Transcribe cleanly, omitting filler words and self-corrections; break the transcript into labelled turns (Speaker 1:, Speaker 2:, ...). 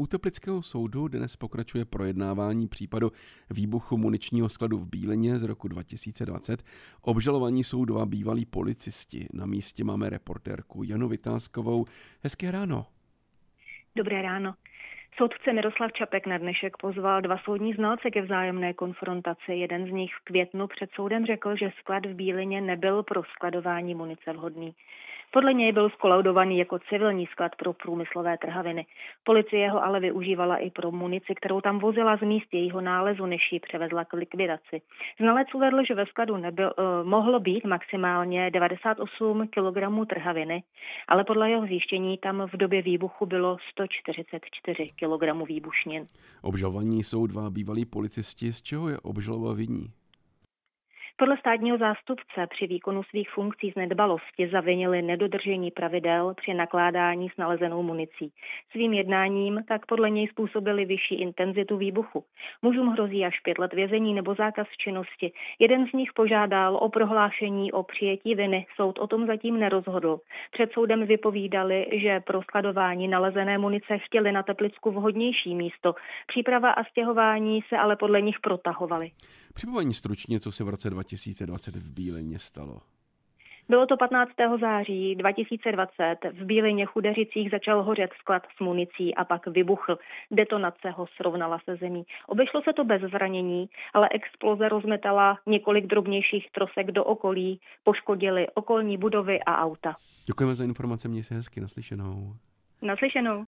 Speaker 1: U Teplického soudu dnes pokračuje projednávání případu výbuchu muničního skladu v Bílině z roku 2020. Obžalovaní jsou dva bývalí policisti. Na místě máme reportérku Janu Vytázkovou. Hezké ráno.
Speaker 2: Dobré ráno. Soudce Miroslav Čapek na dnešek pozval dva soudní znalce ke vzájemné konfrontaci. Jeden z nich v květnu před soudem řekl, že sklad v Bílině nebyl pro skladování munice vhodný. Podle něj byl skolaudovaný jako civilní sklad pro průmyslové trhaviny. Policie ho ale využívala i pro munici, kterou tam vozila z míst jejího nálezu, než ji převezla k likvidaci. Znalec uvedl, že ve skladu mohlo být maximálně 98 kg trhaviny, ale podle jeho zjištění tam v době výbuchu bylo 144 kg výbušnin.
Speaker 1: Obžalovaní jsou dva bývalí policisti, z čeho je obžaloba viní?
Speaker 2: Podle státního zástupce při výkonu svých funkcí z nedbalosti zavinili nedodržení pravidel při nakládání s nalezenou municí. Svým jednáním tak podle něj způsobili vyšší intenzitu výbuchu. Mužům hrozí až 5 let vězení nebo zákaz činnosti. Jeden z nich požádal o prohlášení o přijetí viny. Soud o tom zatím nerozhodl. Před soudem vypovídali, že pro skladování nalezené munice chtěli na Teplicku vhodnější místo. Příprava a stěhování se ale podle nich protahovaly.
Speaker 1: Připomeň stručně, co se v roce 2020 v Bílině stalo.
Speaker 2: Bylo to 15. září 2020. V Bílině Chudeřicích začal hořet sklad s municí a pak vybuchl. Detonace ho srovnala se zemí. Obešlo se to bez zranění, ale exploze rozmetala několik drobnějších trosek do okolí, poškodily okolní budovy a auta.
Speaker 1: Děkujeme za informace, měj se hezky, naslyšenou.
Speaker 2: Naslyšenou.